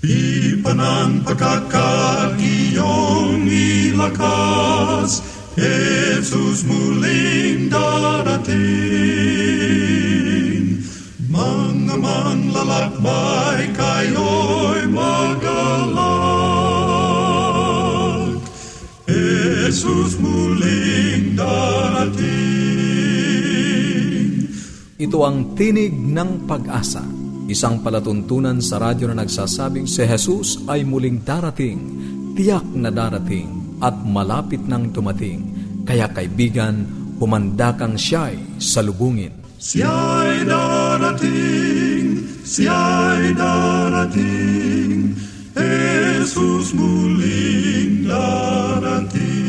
Di pa ng pagkakataong ilakas, Jesus muling darating. Mga manlalakbay, kayo'y mag-alak. Jesus muling darating. Ito ang Tinig ng Pag-asa, isang palatuntunan sa radyo na nagsasabing si Jesus ay muling darating, tiyak na darating, at malapit nang dumating. Kaya kaibigan, humanda kang siya'y salubungin. Siya'y darating, siya'y darating, Jesus muling darating.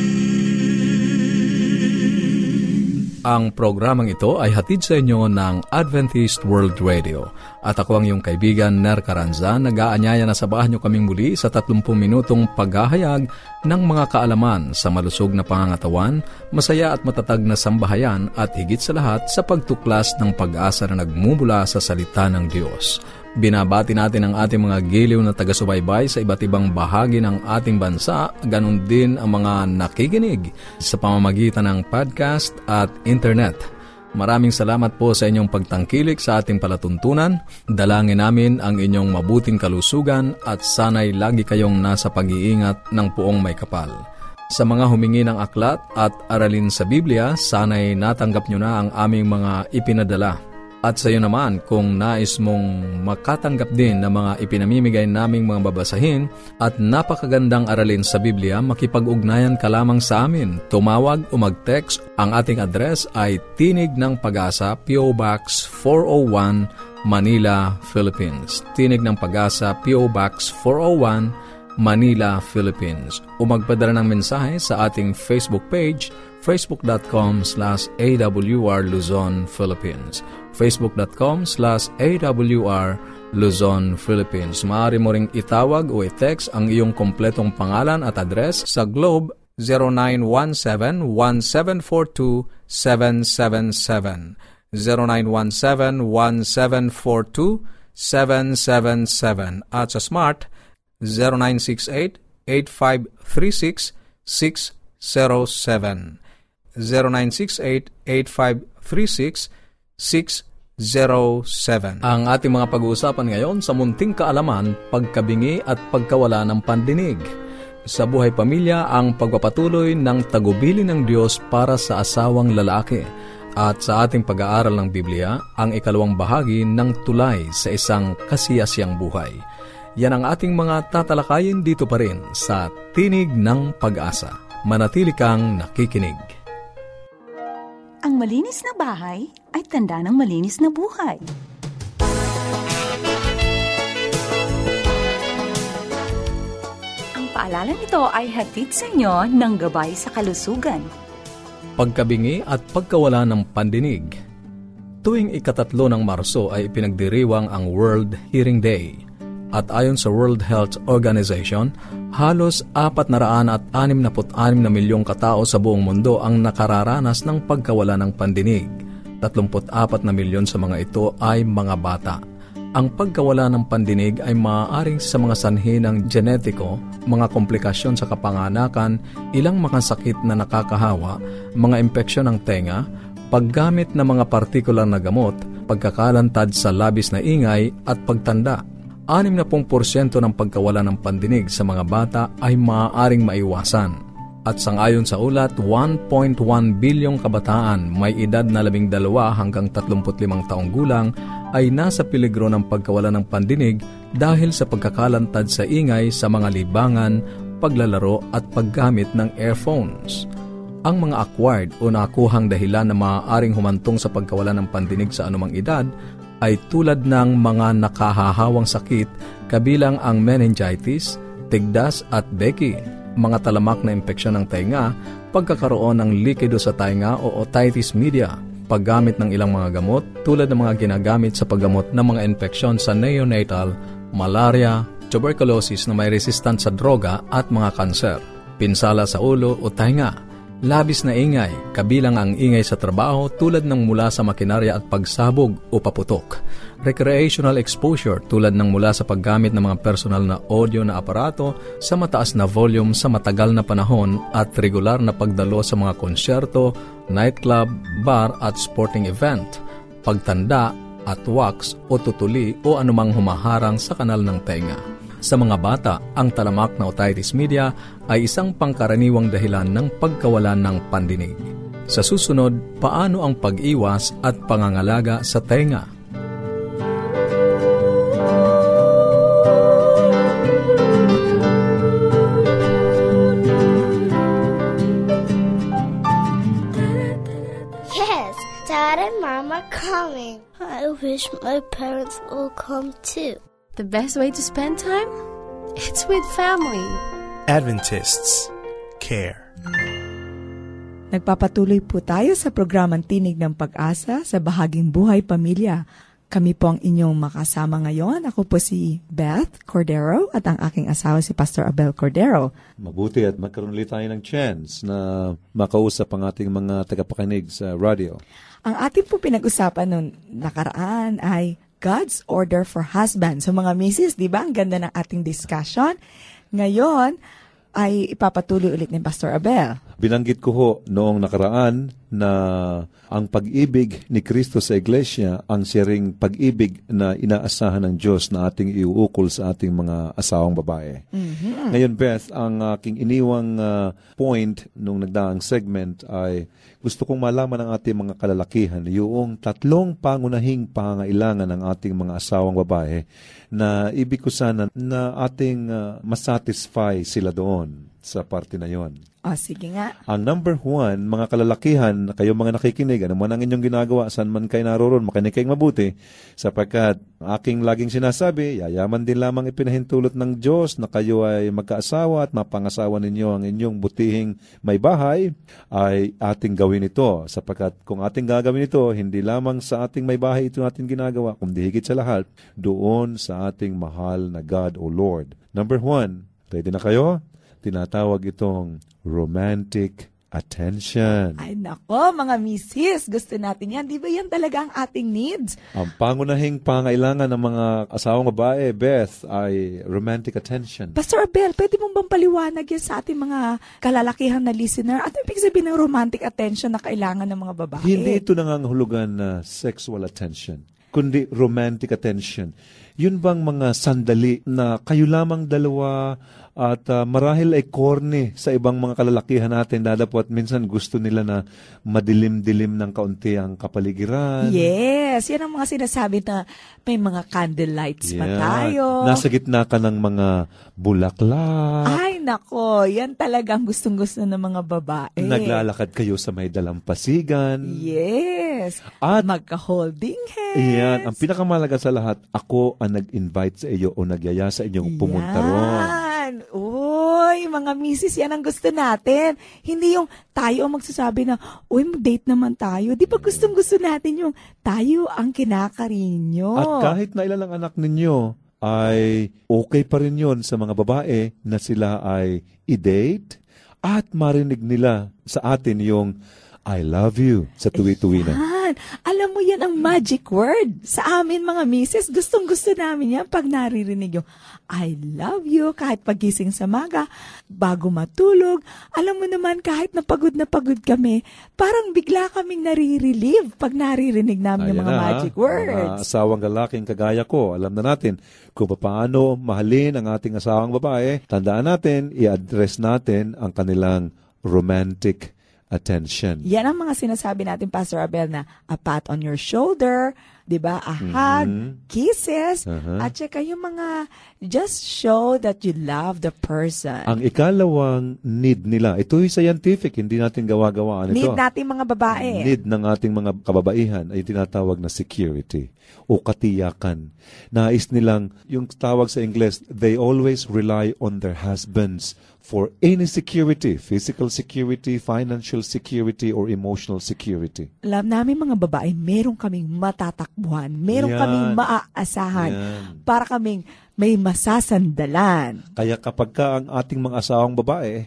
Ang programang ito ay hatid sa inyo ng Adventist World Radio. At ako ang iyong kaibigan, Ner Caranza, nag-aanyaya na sabahan niyo kaming muli sa 30 minutong paghahayag ng mga kaalaman sa malusog na pangangatawan, masaya at matatag na sambahayan at higit sa lahat sa pagtuklas ng pag-asa na nagmumula sa salita ng Diyos. Binabati natin ang ating mga giliw na taga-subaybay sa iba't ibang bahagi ng ating bansa, ganun din ang mga nakikinig sa pamamagitan ng podcast at internet. Maraming salamat po sa inyong pagtangkilik sa ating palatuntunan. Dalangin namin ang inyong mabuting kalusugan at sana'y lagi kayong nasa pag-iingat ng Poong May Kapal. Sa mga humingi ng aklat at aralin sa Biblia, sana'y natanggap nyo na ang aming mga ipinadala. At sa iyo naman, kung nais mong makatanggap din ng mga ipinamimigay naming mga babasahin at napakagandang aralin sa Biblia, makipag-ugnayan ka lamang sa amin. Tumawag o mag-text. Ang ating address ay Tinig ng Pag-asa, P.O. Box 401, Manila, Philippines. Tinig ng Pag-asa, P.O. Box 401, Manila, Philippines. O magpadala ng mensahe sa ating Facebook page, facebook.com/AWR Luzon, Philippines. facebook.com/AWR Luzon, Philippines. Maaari mo ring itawag o i-text ang iyong kompletong pangalan at address sa Globe 0917-1742-777. 0917-1742-777 at sa Smart 0968-8536-607. 0968-8536-607. Ang ating mga pag-uusapan ngayon sa munting kaalaman, pagkabingi at pagkawala ng pandinig. Sa buhay pamilya, ang pagpapatuloy ng tagubili ng Diyos para sa asawang lalaki. At sa ating pag-aaral ng Biblia, ang ikalawang bahagi ng tulay sa isang kasiyasiyang buhay. Yan ang ating mga tatalakayin dito pa rin sa Tinig ng Pag-asa. Manatili kang nakikinig. Ang malinis na bahay ay tanda ng malinis na buhay. Ang paalala nito ay hatid sa inyo ng Gabay sa Kalusugan. Pagkabingi at pagkawala ng pandinig. Tuwing ikatatlo ng Marso ay ipinagdiriwang ang World Hearing Day. At ayon sa World Health Organization, halos 466 na milyong katao sa buong mundo ang nakararanas ng pagkawala ng pandinig. 34 na milyon sa mga ito ay mga bata. Ang pagkawala ng pandinig ay maaaring sa mga sanhi ng genetiko, mga komplikasyon sa kapanganakan, ilang mga sakit na nakakahawa, mga impeksyon ng tenga, paggamit ng mga partikular na gamot, pagkakalantad sa labis na ingay at pagtanda. 60% ng pagkawala ng pandinig sa mga bata ay maaaring maiwasan. At sangayon sa ulat, 1.1 bilyong kabataan may edad na 12 hanggang 35 taong gulang ay nasa peligro ng pagkawala ng pandinig dahil sa pagkakalantad sa ingay sa mga libangan, paglalaro at paggamit ng earphones. Ang mga acquired o nakuhang dahilan na maaaring humantong sa pagkawala ng pandinig sa anumang edad ay tulad ng mga nakahahawang sakit kabilang ang meningitis, tigdas at beki, mga talamak na impeksyon ng tainga, pagkakaroon ng likido sa tainga o otitis media, paggamit ng ilang mga gamot tulad ng mga ginagamit sa paggamot ng mga impeksyon sa neonatal, malaria, tuberculosis na may resistant sa droga at mga kanser, pinsala sa ulo o tainga, Labis na ingay, kabilang ang ingay sa trabaho tulad ng mula sa makinarya at pagsabog o paputok. Recreational exposure tulad ng mula sa paggamit ng mga personal na audio na aparato sa mataas na volume sa matagal na panahon at regular na pagdalo sa mga konsyerto, nightclub, bar at sporting event. Pagtanda at wax o tutuli o anumang humaharang sa kanal ng tenga. Sa mga bata, ang talamak na otitis media ay isang pangkaraniwang dahilan ng pagkawalan ng pandinig. Sa susunod, paano ang pag-iwas at pangangalaga sa tenga? Yes, Dad and Mom are coming. I wish my parents will come too. The best way to spend time? It's with family. Adventists care. Nagpapatuloy po tayo sa programang Tinig ng Pag-asa sa bahaging Buhay Pamilya. Kami po ang inyong makasama ngayon. Ako po si Beth Cordero at ang aking asawa si Pastor Abel Cordero. Mabuti at magkaroon ulit tayo ng chance na makausap ang ating mga tagapakinig sa radio. Ang ating po pinag-usapan noong nakaraan ay God's Order for Husbands. So mga misis, di ba? Ang ganda ng ating discussion. Ngayon, ay ipapatuloy ulit ni Pastor Abel. Binanggit ko ho noong nakaraan na ang pag-ibig ni Kristo sa Iglesia, ang siyang pag-ibig na inaasahan ng Diyos na ating iuukol sa ating mga asawang babae. Mm-hmm. Ngayon, Beth, ang aking iniwang point nung nagdaang segment ay gusto kong malaman ng ating mga kalalakihan yung 3 pangunahing pangangailangan ng ating mga asawang babae na ibig ko sana na ating masatisfy sila doon sa parte na yon. Sige nga. Ang number 1, mga kalalakihan, kayo mga nakikinig, ano man ang inyong ginagawa, saan man kayo naroon, makinig kayong mabuti, sapagkat aking laging sinasabi, yayaman din lamang ipinahintulot ng Diyos na kayo ay magkaasawa at mapangasawa ninyo ang inyong butihing may bahay, ay ating gawin ito. Sapagkat kung ating gagawin ito, hindi lamang sa ating may bahay ito natin ginagawa, kundi higit sa lahat, doon sa ating mahal na God o Lord. Number 1, ready na kayo? Tinatawag itong romantic attention. Ay nako, mga misis, gusto natin yan. Di ba yan talaga ang ating needs? Ang pangunahing pangailangan ng mga asawang babae, Beth, ay romantic attention. Pastor Abel, pwede mong bang paliwanag yan sa ating mga kalalakihan na listener? At ibig sabihin ng romantic attention na kailangan ng mga babae? Hindi ito nangangahulugan na sexual attention, kundi romantic attention. Yun bang mga sandali na kayo lamang dalawa at marahil ay corny sa ibang mga kalalakihan natin dadapot minsan gusto nila na madilim-dilim ng kaunti ang kapaligiran. Yes, yan ang mga sinasabi na may mga candle lights pa tayo. Nasa gitna ka ng mga bulaklak. Ay nako, yan talagang gustong-gusto ng mga babae. Naglalakad kayo sa may dalampasigan. Yes. At magka-holding hands. Yan, ang pinakamalaga sa lahat, ako ang nag-invite sa iyo o nagyaya sa inyong pumunta ron. Uy, mga misis, yan ang gusto natin. Hindi yung tayo ang magsasabi na, uy, mag-date naman tayo. Di ba gustong-gusto natin yung tayo ang kinakarinyo. At kahit na ilan ang anak ninyo, ay okay pa rin yun sa mga babae na sila ay i-date at marinig nila sa atin yung I love you sa tuwi-tuwi na. Alam mo yan ang magic word. Sa amin mga misis, gustong-gusto namin yan pag naririnig yung I love you kahit pagising sa maga, bago matulog. Alam mo naman kahit na pagod kami, parang bigla kaming nare-relieve pag naririnig namin yung mga magic words. Mga asawang lalaking kagaya ko, alam na natin kung paano mahalin ang ating asawang babae. Tandaan natin, i-address natin ang kanilang romantic attention. Yan ang mga sinasabi natin, Pastor Abel, na a pat on your shoulder, di ba? A hug, kisses, at saka yung mga just show that you love the person. Ang ikalawang need nila, ito'y scientific, hindi natin gawa-gawaan ito. Need nating mga babae. Need ng ating mga kababaihan ay tinatawag na security o katiyakan. Nais nilang, yung tawag sa Ingles, they always rely on their husbands for any security, physical security, financial security, or emotional security. Alam namin mga babae, meron kaming matatakbuhan, meron kaming maaasahan, para kaming may masasandalan. Kaya kapag ka ang ating mga asawang babae,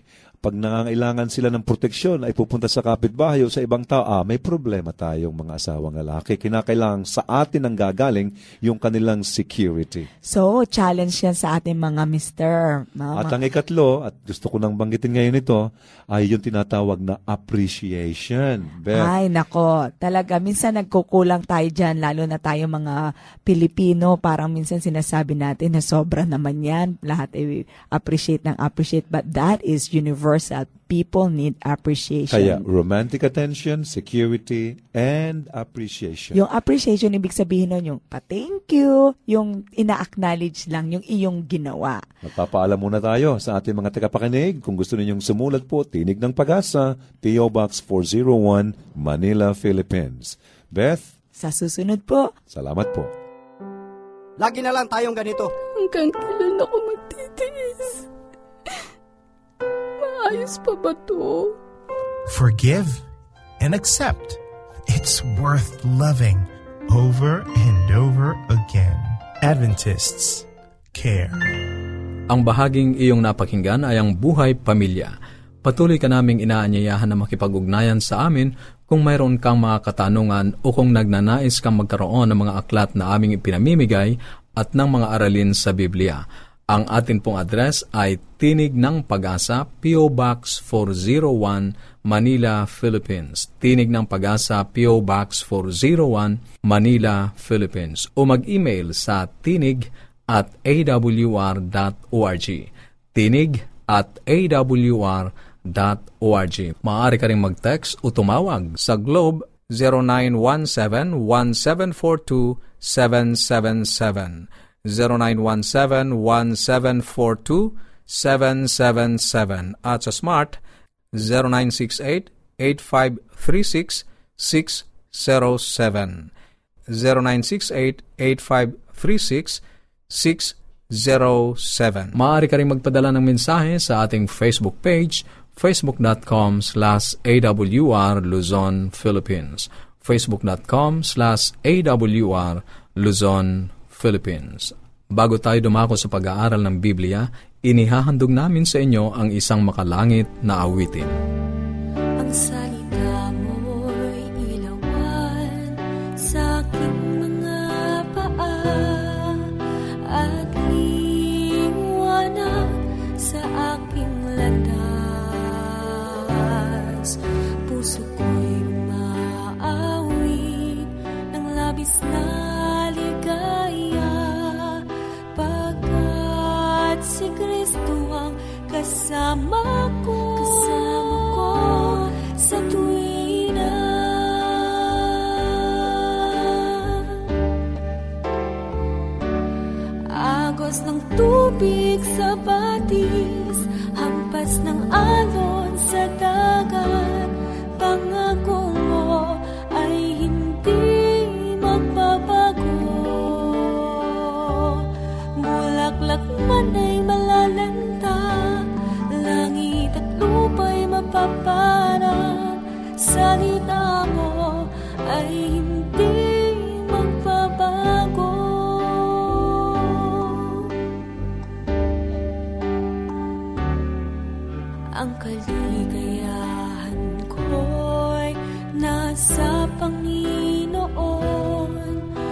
pag nangangailangan sila ng proteksyon ay pupunta sa kapitbahay o sa ibang tao, may problema tayong mga asawang lalaki. Kinakailangan sa atin ang gagaling yung kanilang security. So, challenge yan sa ating mga mister. At ang ikatlo, at gusto ko nang banggitin ngayon ito, ay yung tinatawag na appreciation. Beth. Ay, nako. Talaga, minsan nagkukulang tayo dyan, lalo na tayo mga Pilipino. Parang minsan sinasabi natin na sobra naman yan. Lahat ay appreciate ng appreciate. But that is universal. People need appreciation. Kaya romantic attention, security, and appreciation. Yung appreciation, ibig sabihin nun yung pa-thank you, yung ina-acknowledge lang, yung iyong ginawa. Magpapaalam muna tayo sa ating mga tagapakinig. Kung gusto ninyong sumulat po, Tinig ng Pag-asa, P.O. Box 401, Manila, Philippines. Beth? Sa susunod po. Salamat po. Lagi na lang tayong ganito. Hanggang kailan ako magtitiis? Maayos pa ba to? Forgive and accept. It's worth loving over and over again. Adventists care. Ang bahaging iyong napakinggan ay ang Buhay Pamilya. Patuloy ka naming inaanyayahan na makipag-ugnayan sa amin kung mayroon kang mga katanungan o kung nagnanais kang magkaroon ng mga aklat na aming ipinamimigay at ng mga aralin sa Biblia. Ang atin pong address ay Tinig ng Pag-asa, P.O. Box 401, Manila, Philippines. Tinig ng Pag-asa, P.O. Box 401, Manila, Philippines. O mag-email sa tinig@awr.org. tinig@awr.org. Maaari ka rin mag-text o tumawag sa Globe 0917-1742-777. 0917-1742-777 at sa Smart 0968-8536-607 0968-8536-607. Maaari ka rin magpadala ng mensahe sa ating Facebook page, facebook.com/awr Luzon, Philippines, facebook.com/awr Luzon, Philippines. Bago tayo dumako sa pag-aaral ng Biblia, inihahandog namin sa inyo ang isang makalangit na awitin. Ang salita mo'y ilawan sa aking mga paa at liwanag sa aking landas. Puso ko'y umaawit ng labis na si Kristo ang kasama ko sa tuwina. Agos ng tubig sa batis, hampas ng alon sa dagat, pangako mo ay hindi magbabago. Bulaklak man ay malalanta, langit at lupa'y mapaparang, salita mo ay hindi magbabago. Ang kaligayahan ko'y nasa Panginoon,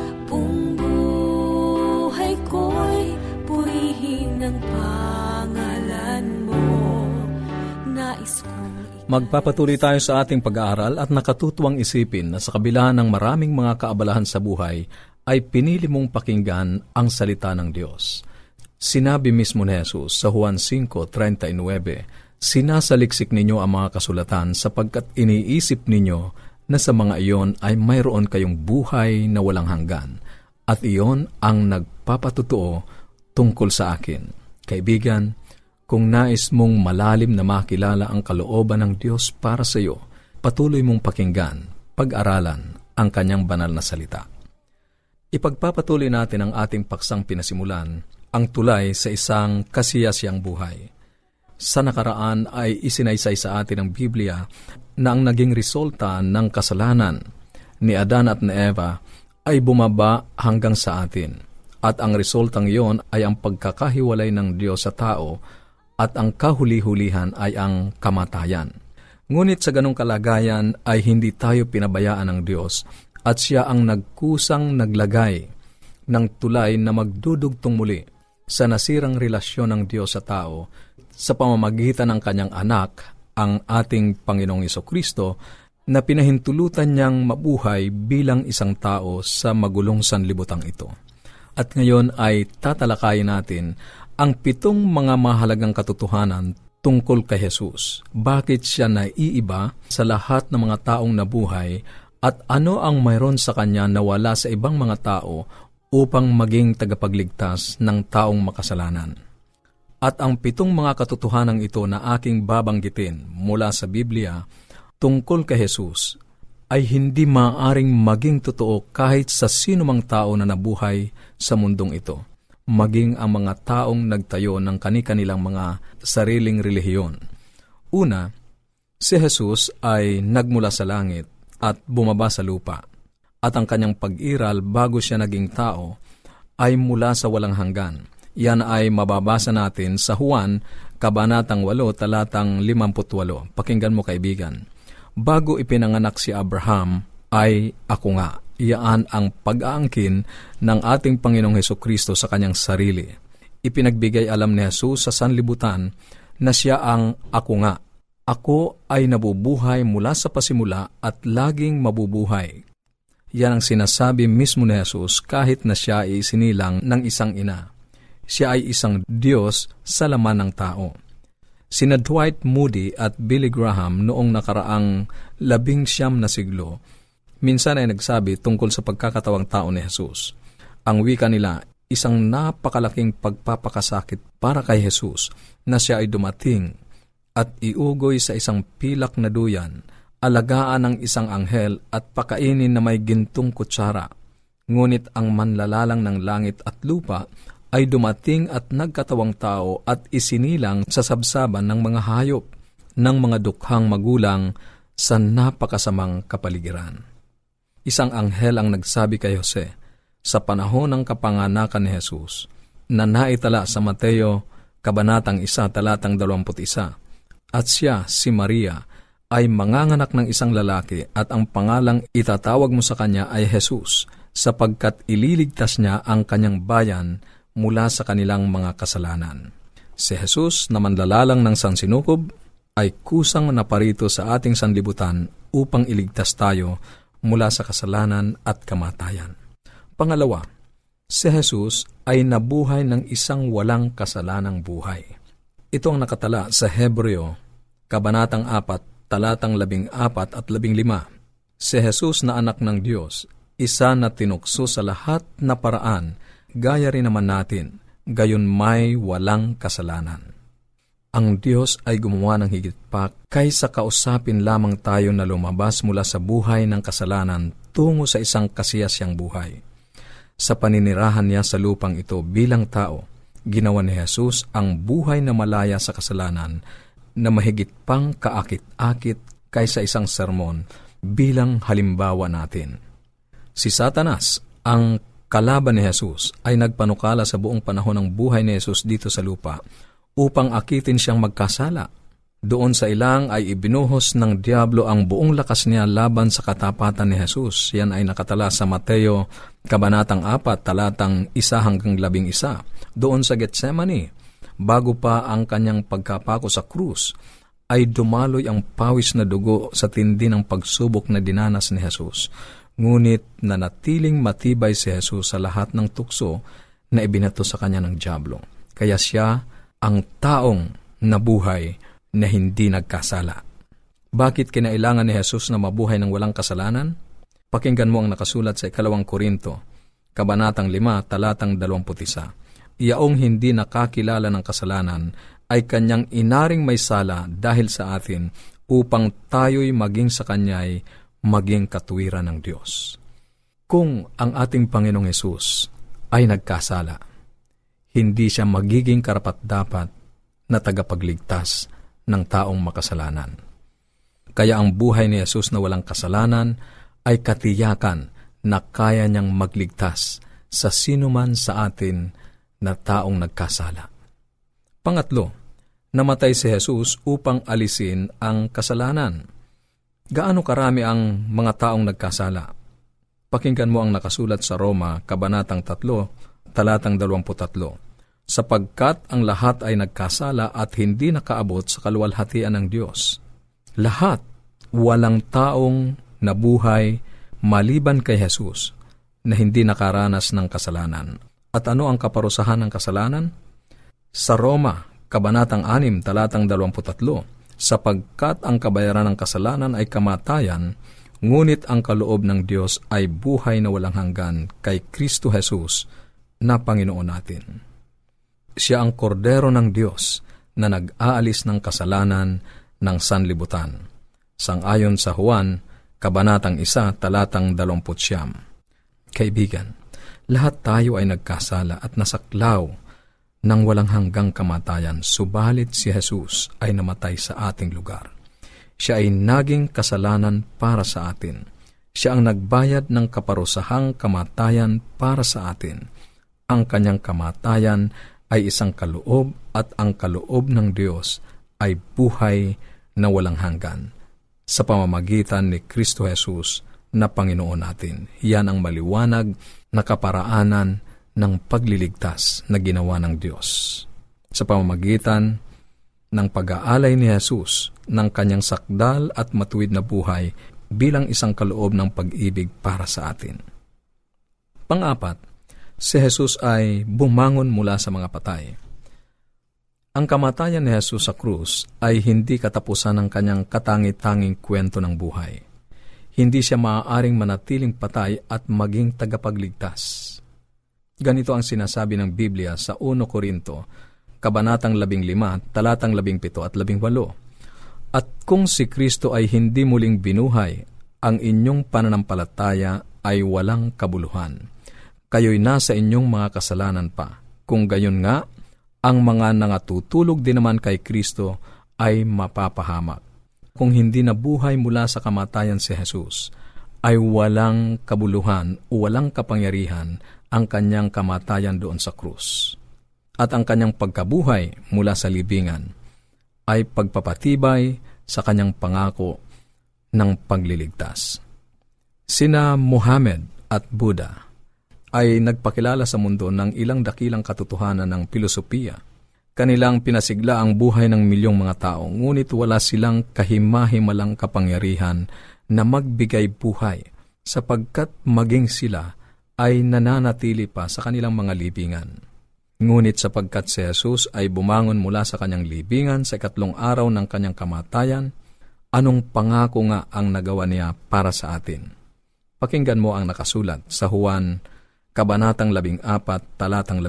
buhay ko'y purihin ang pangalan mo. Nais kong Magpapatuloy tayo sa ating pag-aaral at nakatutuwang isipin na sa kabila ng maraming mga kaabalahan sa buhay, ay pinili mong pakinggan ang salita ng Diyos. Sinabi mismo ni Jesus sa Juan 5:39, "Sinasaliksik ninyo ang mga kasulatan sapagkat iniisip ninyo na sa mga iyon ay mayroon kayong buhay na walang hanggan. At iyon ang nagpapatutuo tungkol sa akin." Kaibigan, kung nais mong malalim na makilala ang kalooban ng Diyos para sa iyo, patuloy mong pakinggan, pag-aralan ang kanyang banal na salita. Ipagpapatuloy natin ang ating paksang pinasimulan, ang tulay sa isang kasiyasiyang buhay. Sa nakaraan ay isinaysay sa atin ng Biblia na ang naging resulta ng kasalanan ni Adan at ni Eva ay bumaba hanggang sa atin. At ang resultang iyon ay ang pagkakahiwalay ng Diyos sa tao at ang kahuli-hulihan ay ang kamatayan. Ngunit sa ganong kalagayan ay hindi tayo pinabayaan ng Diyos at siya ang nagkusang naglagay ng tulay na magdudugtong muli sa nasirang relasyon ng Diyos sa tao sa pamamagitan ng kanyang anak, ang ating Panginoong Hesukristo, na pinahintulutan niyang mabuhay bilang isang tao sa magulong sanlibutang ito. At ngayon ay tatalakayin natin ang 7 mga mahalagang katotohanan tungkol kay Jesus. Bakit siya naiiba sa lahat ng mga taong nabuhay at ano ang mayroon sa kanya na wala sa ibang mga tao upang maging tagapagligtas ng taong makasalanan. At ang 7 mga katotohanan ito na aking babanggitin mula sa Biblia tungkol kay Jesus ay hindi maaaring maging totoo kahit sa sinumang tao na nabuhay sa mundong ito, maging ang mga taong nagtayo ng kani-kanilang mga sariling relihiyon. Una, si Jesus ay nagmula sa langit at bumaba sa lupa, at ang kanyang pag-iral bago siya naging tao ay mula sa walang hanggan. Yan ay mababasa natin sa Juan, Kabanatang 8, talatang 58. Pakinggan mo, kaibigan. Bago ipinanganak si Abraham, ay ako nga. Iyaan ang pag-aangkin ng ating Panginoong Hesukristo sa kanyang sarili. Ipinagbigay alam ni Jesus sa sanlibutan na siya ang ako nga. Ako ay nabubuhay mula sa pasimula at laging mabubuhay. Yan ang sinasabi mismo ni Jesus kahit na siya ay isinilang ng isang ina. Siya ay isang Diyos sa laman ng tao. Sina Dwight Moody at Billy Graham noong nakaraang 19 na siglo, minsan ay nagsabi tungkol sa pagkakatawang tao ni Jesus. Ang wika nila, isang napakalaking pagpapakasakit para kay Jesus na siya ay dumating at iugoy sa isang pilak na duyan, alagaan ng isang anghel at pakainin na may gintong kutsara. Ngunit ang manlalalang ng langit at lupa ay dumating at nagkatawang tao at isinilang sa sabsaban ng mga hayop, ng mga dukhang magulang sa napakasamang kapaligiran. Isang anghel ang nagsabi kay Jose sa panahon ng kapanganakan ni Jesus, na naitala sa Mateo, Kabanatang 1, talatang 21, at siya, si Maria, ay manganganak ng isang lalaki at ang pangalang itatawag mo sa kanya ay Jesus, sapagkat ililigtas niya ang kanyang bayan mula sa kanilang mga kasalanan. Si Jesus na manlalalang ng sansinukob ay kusang naparito sa ating sanlibutan upang iligtas tayo mula sa kasalanan at kamatayan. Pangalawa, si Jesus ay nabuhay ng isang walang kasalanang buhay. Ito ang nakatala sa Hebreo, Kabanatang 4, talatang 14 at 15. Si Jesus na anak ng Diyos, isa na tinukso sa lahat na paraan, gaya rin naman natin, gayon may walang kasalanan. Ang Diyos ay gumawa ng higit pa kaysa kausapin lamang tayo na lumabas mula sa buhay ng kasalanan tungo sa isang kasiyasyang buhay. Sa paninirahan niya sa lupang ito bilang tao, ginawa ni Jesus ang buhay na malaya sa kasalanan na mahigit pang kaakit-akit kaysa isang sermon bilang halimbawa natin. Si Satanas, ang kalaban ni Jesus, ay nagpanukala sa buong panahon ng buhay ni Jesus dito sa lupa upang akitin siyang magkasala. Doon sa ilang ay ibinuhos ng Diablo ang buong lakas niya laban sa katapatan ni Jesus. Yan ay nakatala sa Mateo, Kabanatang 4, talatang 1 hanggang 11. Doon sa Getsemani, bago pa ang kanyang pagkapako sa krus, ay dumaloy ang pawis na dugo sa tindi ng pagsubok na dinanas ni Jesus. Ngunit nanatiling matibay si Jesus sa lahat ng tukso na ibinato sa kanya ng Diablo. Kaya siya ang taong nabuhay na hindi nagkasala. Bakit kinailangan ni Jesus na mabuhay ng walang kasalanan? Pakinggan mo ang nakasulat sa 2 Korinto, Kabanatang 5, talatang 21. Iyaong hindi nakakilala ng kasalanan ay kanyang inaring may sala dahil sa atin upang tayo'y maging sa kanya'y maging katuwiran ng Diyos. Kung ang ating Panginoong Hesus ay nagkasala, hindi siya magiging karapat-dapat na tagapagligtas ng taong makasalanan. Kaya ang buhay ni Jesus na walang kasalanan ay katiyakan na kaya niyang magligtas sa sinuman sa atin na taong nagkasala. Pangatlo, Namatay si Jesus upang alisin ang kasalanan. Gaano karami ang mga taong nagkasala? Pakinggan mo ang nakasulat sa Roma, Kabanatang 3, talatang 23. Sapagkat ang lahat ay nagkasala at hindi nakaabot sa kaluwalhatian ng Diyos. Lahat, walang taong nabuhay maliban kay Jesus na hindi nakaranas ng kasalanan. At ano ang kaparusahan ng kasalanan? Sa Roma, Kabanatang 6, talatang 23, sapagkat ang kabayaran ng kasalanan ay kamatayan, ngunit ang kaloob ng Diyos ay buhay na walang hanggan kay Kristo Jesus na Panginoon natin. Siya ang kordero ng Diyos na nag-aalis ng kasalanan ng sanlibutan. Sangayon sa Juan, Kabanatang 1, talatang 20. Kaibigan, lahat tayo ay nagkasala at nasaklaw ng walang hanggang kamatayan, subalit si Jesus ay namatay sa ating lugar. Siya ay naging kasalanan para sa atin. Siya ang nagbayad ng kaparusahang kamatayan para sa atin. Ang kanyang kamatayan ay isang kaloob at ang kaloob ng Diyos ay buhay na walang hanggan sa pamamagitan ni Kristo Jesus na Panginoon natin. Yan ang maliwanag na kaparaanan ng pagliligtas na ginawa ng Diyos sa pamamagitan ng pag-aalay ni Jesus ng kanyang sakdal at matuwid na buhay bilang isang kaloob ng pag-ibig para sa atin. Pang-apat, si Jesus ay bumangon mula sa mga patay. Ang kamatayan ni Jesus sa krus ay hindi katapusan ng kanyang katangi-tanging kwento ng buhay. Hindi siya maaaring manatiling patay at maging tagapagligtas. Ganito ang sinasabi ng Biblia sa 1 Korinto, Kabanatang 15, talatang 17 at 18. At kung si Kristo ay hindi muling binuhay, ang inyong pananampalataya ay walang kabuluhan. Kayo'y nasa inyong mga kasalanan pa. Kung gayon nga, ang mga nangatutulog din naman kay Kristo ay mapapahamak. Kung hindi nabuhay mula sa kamatayan si Jesus, ay walang kabuluhan o walang kapangyarihan ang kanyang kamatayan doon sa krus. At ang kanyang pagkabuhay mula sa libingan ay pagpapatibay sa kanyang pangako ng pagliligtas. Sina Muhammad at Buddha ay nagpakilala sa mundo ng ilang dakilang katotohanan ng filosofiya. Kanilang pinasigla ang buhay ng milyong mga tao, ngunit wala silang kahimahimalang kapangyarihan na magbigay buhay, sapagkat maging sila ay nananatili pa sa kanilang mga libingan. Ngunit sapagkat si Jesus ay bumangon mula sa kanyang libingan sa 4 araw ng kanyang kamatayan, anong pangako nga ang nagawa niya para sa atin? Pakinggan mo ang nakasulat sa Juan, Kabanatang 14, talatang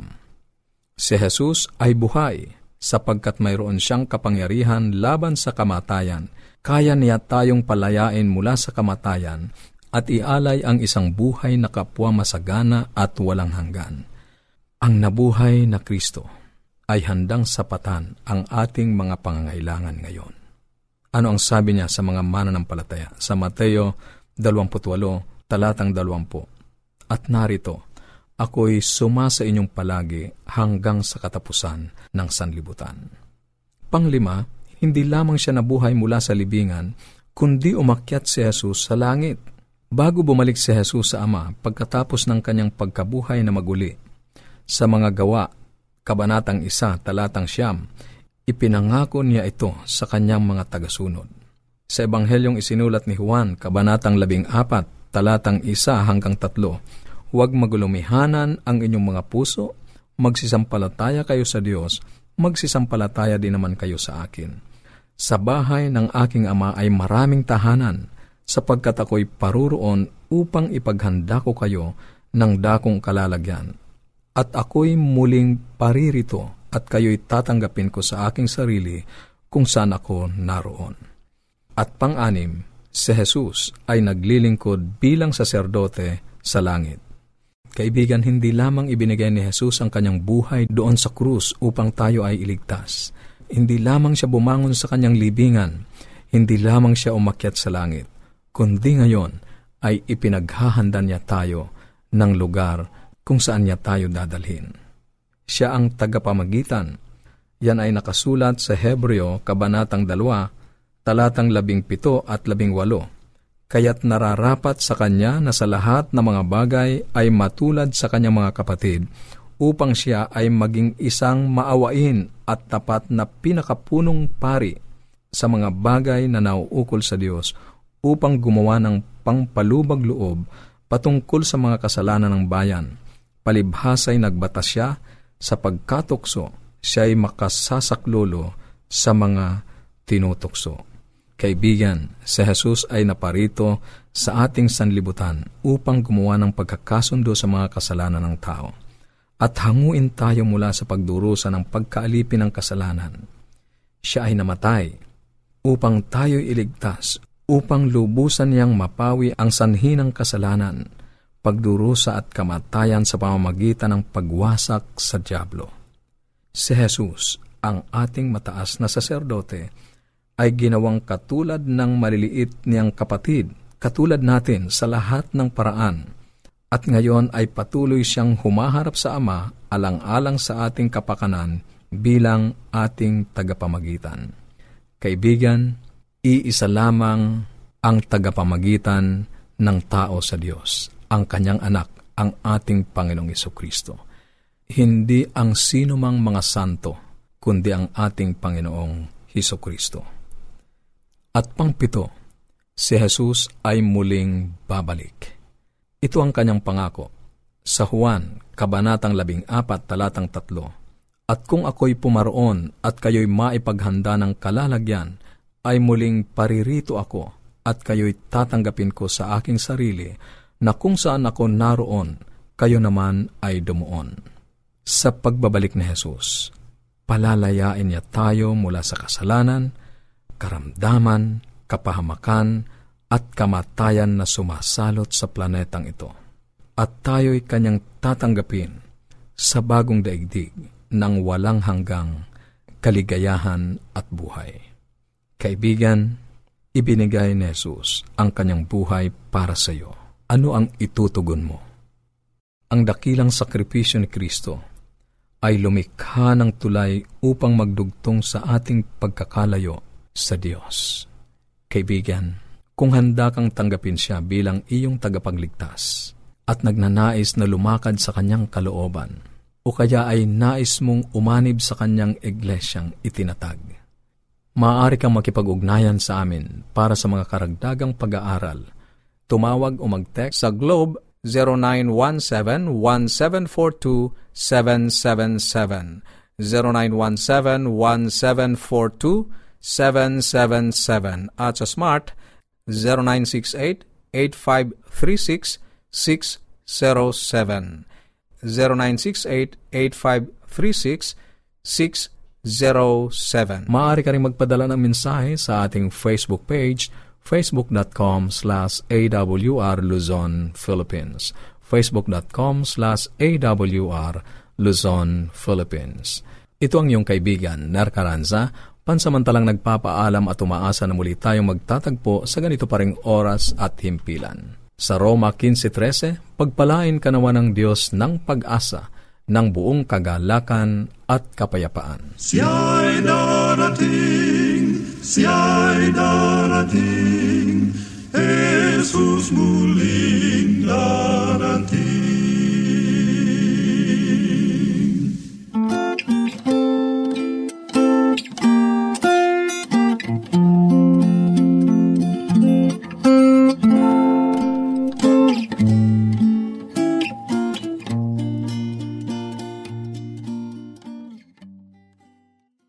11. Si Jesus ay buhay, sapagkat mayroon siyang kapangyarihan laban sa kamatayan. Kaya niya tayong palayain mula sa kamatayan at ialay ang isang buhay na kapwa masagana at walang hanggan. Ang nabuhay na Kristo ay handang sapatan ang ating mga pangangailangan ngayon. Ano ang sabi niya sa mga mananampalataya? Sa Mateo 28, talatang 20. At narito, ako'y suma sa inyong palagi hanggang sa katapusan ng sanlibutan. Panglima, hindi lamang siya nabuhay mula sa libingan, kundi umakyat si Jesus sa langit. Bago bumalik si Jesus sa Ama pagkatapos ng kanyang pagkabuhay na maguli, sa mga gawa, Kabanatang 1, talatang 9, ipinangako niya ito sa kanyang mga tagasunod. Sa Ebanghelyong isinulat ni Juan, Kabanatang 14, talatang 1 hanggang 3, huwag magulumihanan ang inyong mga puso, magsisampalataya kayo sa Diyos, magsisampalataya din naman kayo sa akin. Sa bahay ng aking Ama ay maraming tahanan, sapagkat ako'y paruroon upang ipaghanda ko kayo ng dakong kalalagyan. At ako'y muling paririto at kayo'y tatanggapin ko sa aking sarili kung saan ako naroon. At pang-anim, si Jesus ay naglilingkod bilang saserdote sa langit. Kaibigan, hindi lamang ibinigay ni Jesus ang kanyang buhay doon sa krus upang tayo ay iligtas. Hindi lamang siya bumangon sa kanyang libingan, hindi lamang siya umakyat sa langit, kundi ngayon ay ipinaghahanda niya tayo ng lugar kung saan niya tayo dadalhin. Siya ang tagapamagitan. Yan ay nakasulat sa Hebreo, Kabanatang 2, talatang 17 at 18. Kaya't nararapat sa kanya na sa lahat ng mga bagay ay matulad sa kanyang mga kapatid, upang siya ay maging isang maawain at tapat na pinakapunong pari sa mga bagay na nauukol sa Diyos, upang gumawa ng pangpalubag loob patungkol sa mga kasalanan ng bayan. Palibhasa'y nagbatas siya sa pagkatukso, siya ay makasasaklolo sa mga tinutukso. Kaibigan, si Jesus ay naparito sa ating sanlibutan upang gumawa ng pagkakasundo sa mga kasalanan ng tao. At hanguin tayo mula sa pagdurusa ng pagkaalipin ng kasalanan. Siya ay namatay upang tayo iligtas, upang lubusan niyang mapawi ang sanhi ng kasalanan, pagdurusa at kamatayan sa pamamagitan ng pagwasak sa dyablo. Si Jesus, ang ating mataas na saserdote, ay ginawang katulad ng maliliit niyang kapatid, katulad natin sa lahat ng paraan, at ngayon ay patuloy siyang humaharap sa Ama alang-alang sa ating kapakanan bilang ating tagapamagitan. Kaibigan, iisa lamang ang tagapamagitan ng tao sa Diyos, ang kanyang anak, ang ating Panginoong Jesucristo. Hindi ang sino mang mga santo, kundi ang ating Panginoong Jesucristo. At pangpito, si Jesus ay muling babalik. Ito ang kanyang pangako. Sa Juan, Kabanatang 14, talatang 3, At kung ako'y pumaroon at kayo'y maipaghanda ng kalalagyan, ay muling paririto ako at kayo'y tatanggapin ko sa aking sarili, na kung saan ako naroon, kayo naman ay dumuon. Sa pagbabalik ni Jesus, palalayain niya tayo mula sa kasalanan, karamdaman, kapahamakan, at kamatayan na sumasalot sa planetang ito. At tayo'y kanyang tatanggapin sa bagong daigdig ng walang hanggang kaligayahan at buhay. Kaibigan, ibinigay ni Jesus ang kanyang buhay para sa iyo. Ano ang itutugon mo? Ang dakilang sakripisyo ni Kristo ay lumikha ng tulay upang magdugtong sa ating pagkakalayo sa Diyos. Kaibigan, kung handa kang tanggapin siya bilang iyong tagapagligtas at nagnanais na lumakad sa kanyang kalooban, o kaya ay nais mong umanib sa kanyang iglesyang itinatag, maaari kang makipag-ugnayan sa amin para sa mga karagdagang pag-aaral. Tumawag o mag-text sa Globe 0917-1742-777, 0917-1742-777, at sa Smart 0968-8536-607, 0968-8536-607. Maaari ka rin magpadala ng mensahe sa ating Facebook page, facebook.com/awr Luzon, Philippines, facebook.com/awr Luzon, Philippines. Ito ang iyong kaibigan, Ner Caranza, pansamantalang nagpapaalam at umaasa na muli tayong magtatagpo sa ganito pa ring oras at himpilan. Sa Roma 15:13, pagpalain ka nawa ng Diyos ng pag-asa, ng buong kagalakan at kapayapaan. Siya'y darating, Jesus muling darating.